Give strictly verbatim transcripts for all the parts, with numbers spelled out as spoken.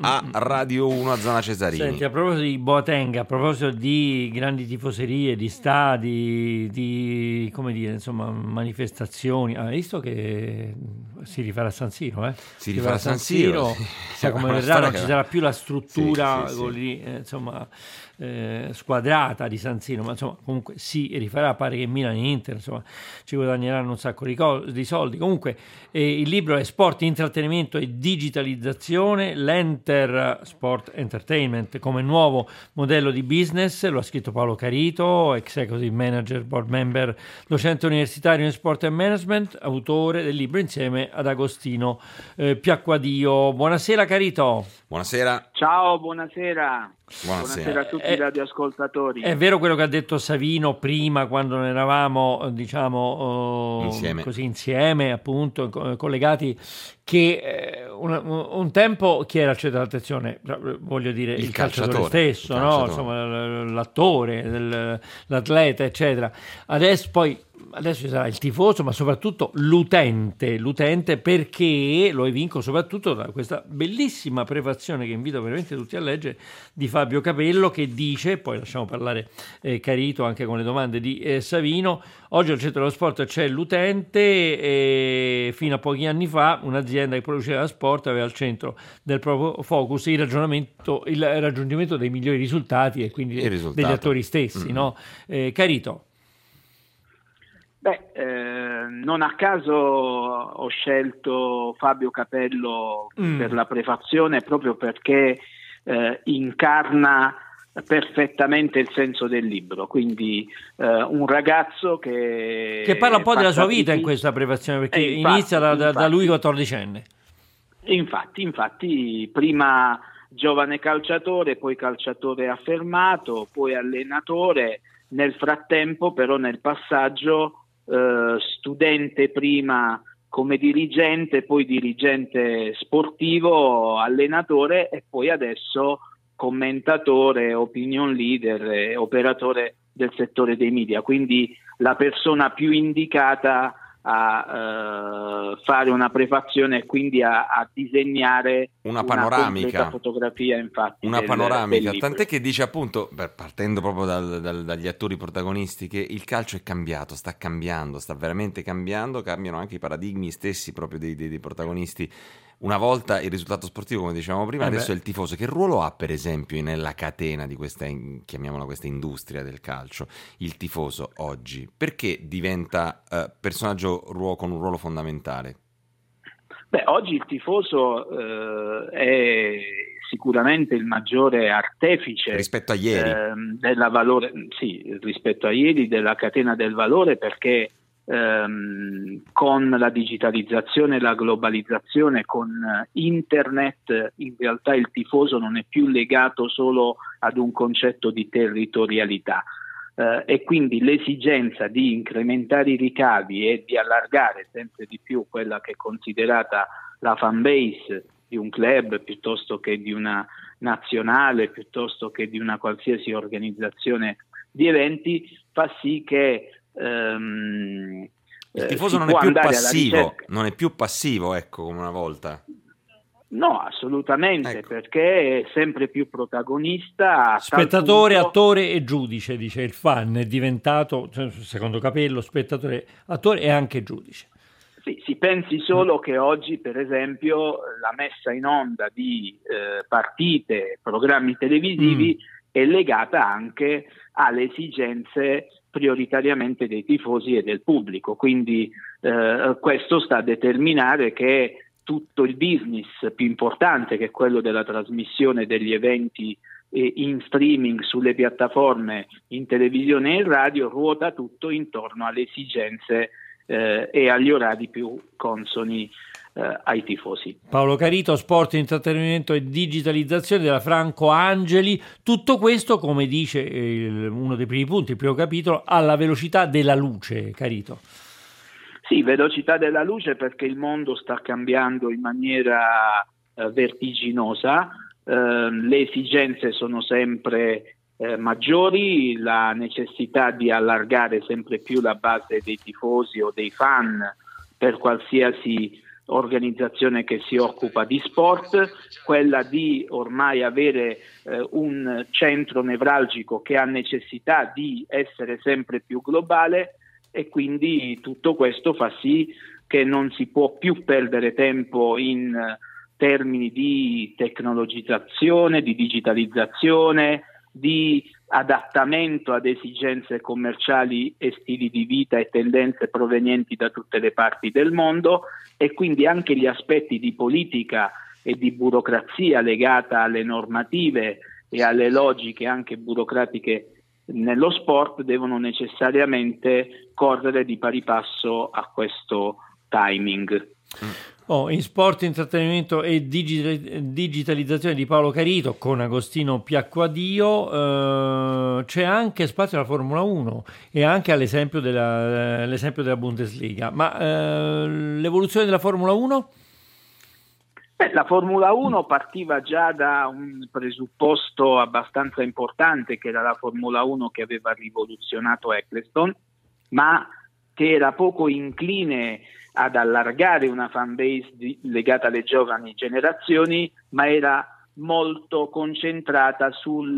a Radio uno a Zona Cesarini. Senti, a proposito di Boateng, a proposito di grandi tifoserie, di stadi, di come dire, insomma, manifestazioni, hai visto che si rifarà a San Siro, eh? Si rifarà a San Siro, Siro, sì. Sa come verrà, non che... ci sarà più la struttura sì, sì, lì, eh, insomma, eh, squadrata di San Siro, ma insomma comunque si rifarà, pare che Milan e Inter insomma ci guadagneranno un sacco di, co- di soldi. Comunque eh, il libro è Sport, intrattenimento e digitalizzazione, l'Enter Sport Entertainment come nuovo modello di business, lo ha scritto Paolo Carito, executive manager, board member, docente universitario in sport and management, autore del libro insieme ad Agostino eh, Piacquadio. Buonasera Carito. Buonasera. Ciao, buonasera. Buonasera. Buonasera a tutti Eh, i radioascoltatori. È vero quello che ha detto Savino prima, quando ne eravamo, diciamo, oh, insieme. così insieme, appunto, co- collegati, che eh, un, un tempo chi era al centro dell'attenzione? Voglio dire, il, Il calciatore, calciatore, stesso, il no? calciatore. Insomma, l'attore, il- l'atleta, eccetera. Adesso poi adesso ci sarà il tifoso, ma soprattutto l'utente, l'utente perché lo evinco soprattutto da questa bellissima prefazione che invito veramente tutti a leggere di Fabio Capello, che dice, poi lasciamo parlare eh, Carito anche con le domande di eh, Savino, oggi al centro dello sport c'è l'utente e fino a pochi anni fa un'azienda che produceva sport aveva al centro del proprio focus il ragionamento, il raggiungimento dei migliori risultati e quindi Il risultato. degli attori stessi, Mm. no? Eh, Carito. Beh, eh, non a caso ho scelto Fabio Capello Mm. per la prefazione proprio perché eh, incarna perfettamente il senso del libro, quindi eh, un ragazzo che Che parla un po' fa della sua vita in sacrifici- questa prefazione, perché Eh, infatti, inizia da, da- da infatti. lui quattordicenne. Infatti, infatti, prima giovane calciatore, poi calciatore affermato, poi allenatore, nel frattempo però nel passaggio eh, studente prima come dirigente, poi dirigente sportivo, allenatore e poi adesso commentatore, opinion leader e operatore del settore dei media, quindi la persona più indicata a eh, fare una prefazione e quindi a, a disegnare Una una panoramica. completa fotografia, infatti, Una del- panoramica, del libro. tant'è che dice appunto, beh, partendo proprio dal- dal- dagli attori protagonisti, che il calcio è cambiato, sta cambiando, sta veramente cambiando, cambiano anche i paradigmi stessi proprio dei, dei- dei protagonisti. Una volta il risultato sportivo, come dicevamo prima, Eh adesso beh. è il tifoso. Che ruolo ha per esempio nella catena di questa, in- chiamiamola questa industria del calcio, il tifoso oggi? Perché diventa eh, personaggio ruo- con un ruolo fondamentale? Beh, oggi il tifoso eh, è sicuramente il maggiore artefice Rispetto a ieri. ehm, della valore, sì, rispetto a ieri della catena del valore, perché ehm, con la digitalizzazione, la globalizzazione, con internet, in realtà il tifoso non è più legato solo ad un concetto di territorialità. Uh, e quindi l'esigenza di incrementare i ricavi e di allargare sempre di più quella che è considerata la fan base di un club piuttosto che di una nazionale, piuttosto che di una qualsiasi organizzazione di eventi, fa sì che um, Il tifoso eh, non si è può più andare alla passivo, ricerca. non è più passivo, ecco, come una volta. No, assolutamente, Ecco. perché è sempre più protagonista. a tal Spettatore, punto- attore e giudice, dice il fan, è diventato, secondo Capello, spettatore, attore e anche giudice. Sì, si pensi solo che oggi, per esempio, la messa in onda di eh, partite, programmi televisivi è legata anche alle esigenze prioritariamente dei tifosi e del pubblico, quindi eh, questo sta a determinare che tutto il business più importante, che è quello della trasmissione degli eventi eh, in streaming sulle piattaforme in televisione e in radio, ruota tutto intorno alle esigenze eh, e agli orari più consoni eh, ai tifosi. Paolo Carito, sport, intrattenimento e digitalizzazione della Franco Angeli, tutto questo, come dice il, uno dei primi punti, il primo capitolo, alla velocità della luce, Carito. Sì, velocità della luce, perché il mondo sta cambiando in maniera eh, vertiginosa, eh, le esigenze sono sempre eh, maggiori, la necessità di allargare sempre più la base dei tifosi o dei fan per qualsiasi organizzazione che si occupa di sport, quella di ormai avere eh, un centro nevralgico che ha necessità di essere sempre più globale, e quindi tutto questo fa sì che non si può più perdere tempo in eh, termini di tecnologizzazione, di digitalizzazione, di adattamento ad esigenze commerciali e stili di vita e tendenze provenienti da tutte le parti del mondo, e quindi anche gli aspetti di politica e di burocrazia legata alle normative e alle logiche anche burocratiche nello sport devono necessariamente correre di pari passo a questo timing. Oh, in sport, intrattenimento e digi- digitalizzazione di Paolo Carito con Agostino Piacquadio, eh, c'è anche spazio alla Formula uno e anche all'esempio della, eh, l'esempio della Bundesliga, ma eh, l'evoluzione della Formula uno? Beh, la Formula uno partiva già da un presupposto abbastanza importante, che era la Formula uno che aveva rivoluzionato Eccleston, ma che era poco incline ad allargare una fan base di, legata alle giovani generazioni, ma era molto concentrata sul,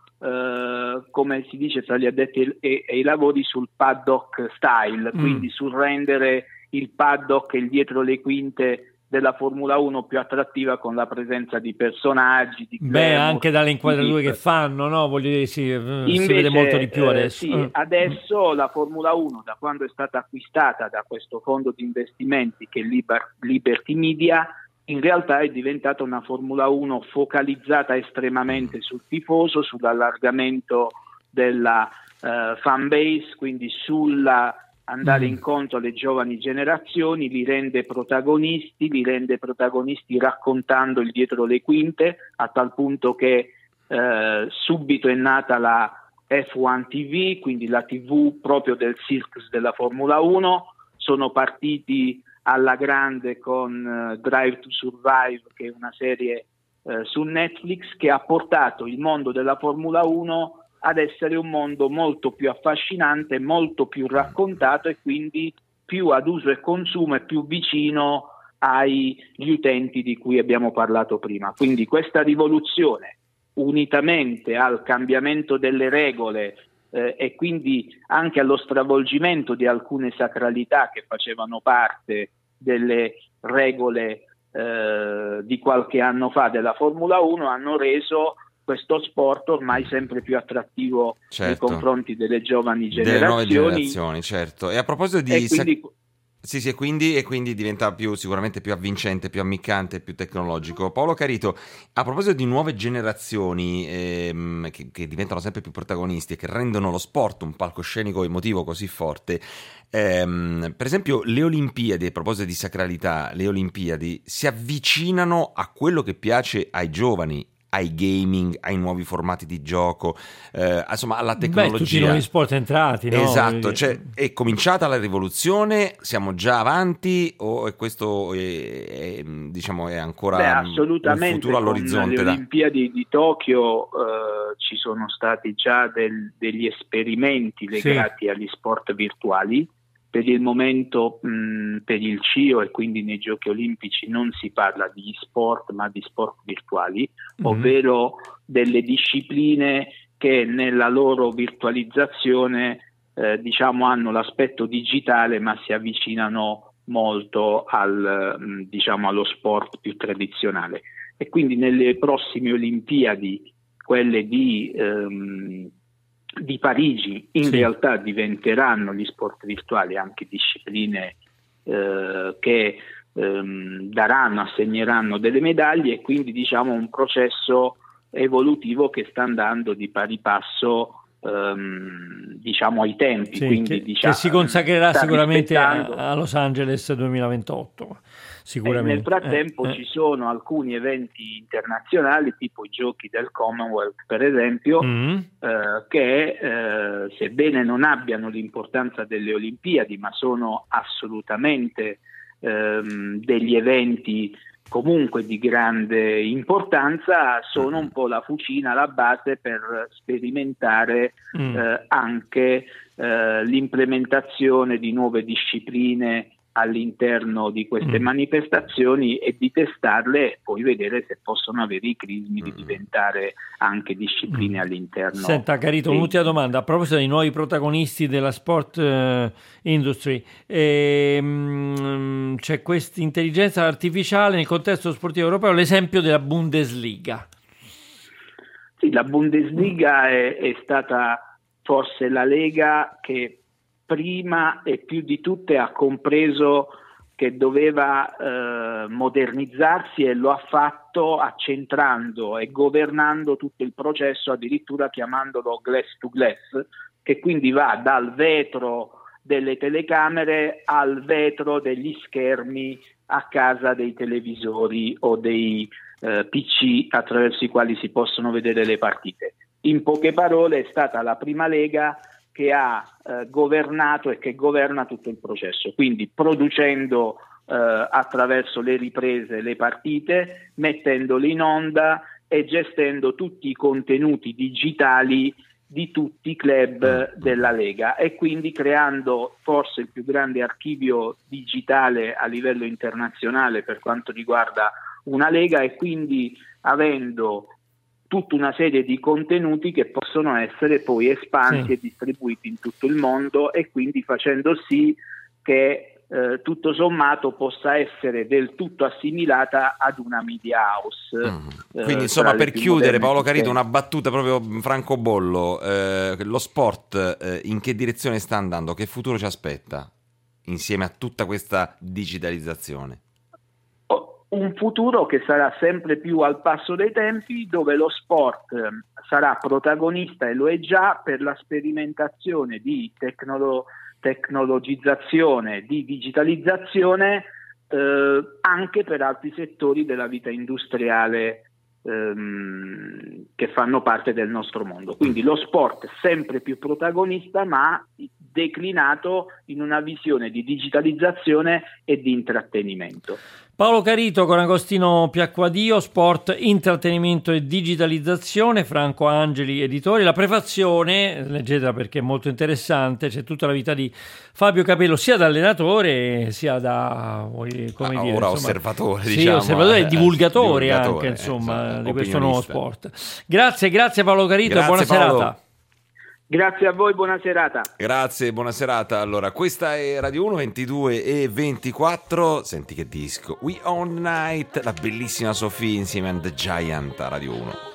eh, come si dice tra gli addetti ai, ai lavori, sul paddock style, mm. quindi sul rendere il paddock e il dietro le quinte della Formula uno più attrattiva, con la presenza di personaggi, di glamour. Beh, anche dalle inquadrature che fanno, no? Voglio dire, sì, Invece, si vede molto di più adesso. Eh, sì, adesso la Formula uno, da quando è stata acquistata da questo fondo di investimenti che è Liber- Liberty Media, in realtà è diventata una Formula uno focalizzata estremamente sul tifoso, sull'allargamento della uh, fan base, quindi sulla andare incontro alle giovani generazioni, li rende protagonisti, li rende protagonisti raccontando il dietro le quinte, a tal punto che eh, subito è nata la F uno T V, quindi la tivù proprio del circus della Formula uno. Sono partiti alla grande con uh, Drive to Survive, che è una serie uh, su Netflix, che ha portato il mondo della Formula uno ad essere un mondo molto più affascinante, molto più raccontato e quindi più ad uso e consumo e più vicino agli utenti di cui abbiamo parlato prima. Quindi questa rivoluzione, unitamente al cambiamento delle regole eh, e quindi anche allo stravolgimento di alcune sacralità che facevano parte delle regole eh, di qualche anno fa della Formula uno, hanno reso questo sport ormai sempre più attrattivo, certo, nei confronti delle giovani generazioni. Delle nuove generazioni, certo. E a proposito di... E quindi... Sì, sì, e quindi, e quindi diventa più, sicuramente più avvincente, più ammiccante, più tecnologico. Paolo Carito, a proposito di nuove generazioni ehm, che, che diventano sempre più protagonisti e che rendono lo sport un palcoscenico emotivo così forte, ehm, per esempio le Olimpiadi, a proposito di sacralità, le Olimpiadi si avvicinano a quello che piace ai giovani, ai gaming, ai nuovi formati di gioco, eh, insomma alla tecnologia. Beh, tutti i nuovi sport entrati, no? Esatto, cioè è cominciata la rivoluzione, siamo già avanti o è questo è, è, diciamo è ancora Beh, assolutamente, un futuro all'orizzonte? Con le da... Olimpiadi di Tokyo eh, ci sono stati già del, degli esperimenti legati sì. agli sport virtuali. Per il momento mh, per il C I O e quindi nei Giochi Olimpici non si parla di sport ma di sport virtuali, mm-hmm. ovvero delle discipline che nella loro virtualizzazione eh, diciamo hanno l'aspetto digitale ma si avvicinano molto al, mh, diciamo, allo sport più tradizionale. E quindi nelle prossime Olimpiadi, quelle di... Ehm, di Parigi, in sì. realtà diventeranno gli sport virtuali anche discipline eh, che ehm, daranno, assegneranno delle medaglie, e quindi diciamo un processo evolutivo che sta andando di pari passo ehm, diciamo ai tempi. Sì, quindi, che, diciamo, che si consacrerà sicuramente rispettando... a, a Los Angeles duemilaventotto. Sicuramente. E nel frattempo eh, ci eh. sono alcuni eventi internazionali, tipo i giochi del Commonwealth per esempio, mm. eh, che eh, sebbene non abbiano l'importanza delle Olimpiadi, ma sono assolutamente ehm, degli eventi comunque di grande importanza, sono un po' la fucina, la base per sperimentare mm. eh, anche eh, l'implementazione di nuove discipline all'interno di queste mm. manifestazioni e di testarle e poi vedere se possono avere i crismi di diventare anche discipline mm. all'interno. Senta Carito, un'ultima domanda a proposito dei nuovi protagonisti della sport uh, industry. Ehm, c'è questa intelligenza artificiale nel contesto sportivo europeo, l'esempio della Bundesliga. Sì, la Bundesliga è, è stata forse la lega che prima e più di tutte ha compreso che doveva eh, modernizzarsi e lo ha fatto accentrando e governando tutto il processo, addirittura chiamandolo glass to glass, che quindi va dal vetro delle telecamere al vetro degli schermi a casa dei televisori o dei eh, P C attraverso i quali si possono vedere le partite. In poche parole è stata la prima lega che ha eh, governato e che governa tutto il processo, quindi producendo eh, attraverso le riprese le partite, mettendole in onda e gestendo tutti i contenuti digitali di tutti i club della Lega e quindi creando forse il più grande archivio digitale a livello internazionale per quanto riguarda una Lega e quindi avendo tutta una serie di contenuti che possono essere poi espansi sì. e distribuiti in tutto il mondo e quindi facendo sì che eh, tutto sommato possa essere del tutto assimilata ad una media house. Mm. Eh, quindi insomma per chiudere Paolo Carito una battuta proprio francobollo, eh, lo sport eh, in che direzione sta andando? Che futuro ci aspetta insieme a tutta questa digitalizzazione? Un futuro che sarà sempre più al passo dei tempi, dove lo sport sarà protagonista, e lo è già, per la sperimentazione di tecnolo- tecnologizzazione, di digitalizzazione, eh, anche per altri settori della vita industriale ehm, che fanno parte del nostro mondo. Quindi lo sport sempre più protagonista, ma declinato in una visione di digitalizzazione e di intrattenimento. Paolo Carito con Agostino Piacquadio, sport, intrattenimento e digitalizzazione, Franco Angeli, editori. La prefazione, leggetela perché è molto interessante, c'è tutta la vita di Fabio Capello, sia da allenatore sia da come ah, dire, ora insomma, osservatore, sì, diciamo, osservatore e divulgatore, eh, anche divulgatore, insomma, esatto, di questo nuovo sport. Grazie, grazie Paolo Carito, grazie, e buona Paolo. serata. Grazie a voi, buona serata. Grazie, buona serata. Allora, questa è Radio uno, ventidue e ventiquattro. Senti che disco. We Own the Night, la bellissima Sophie insieme a The Giant a Radio uno.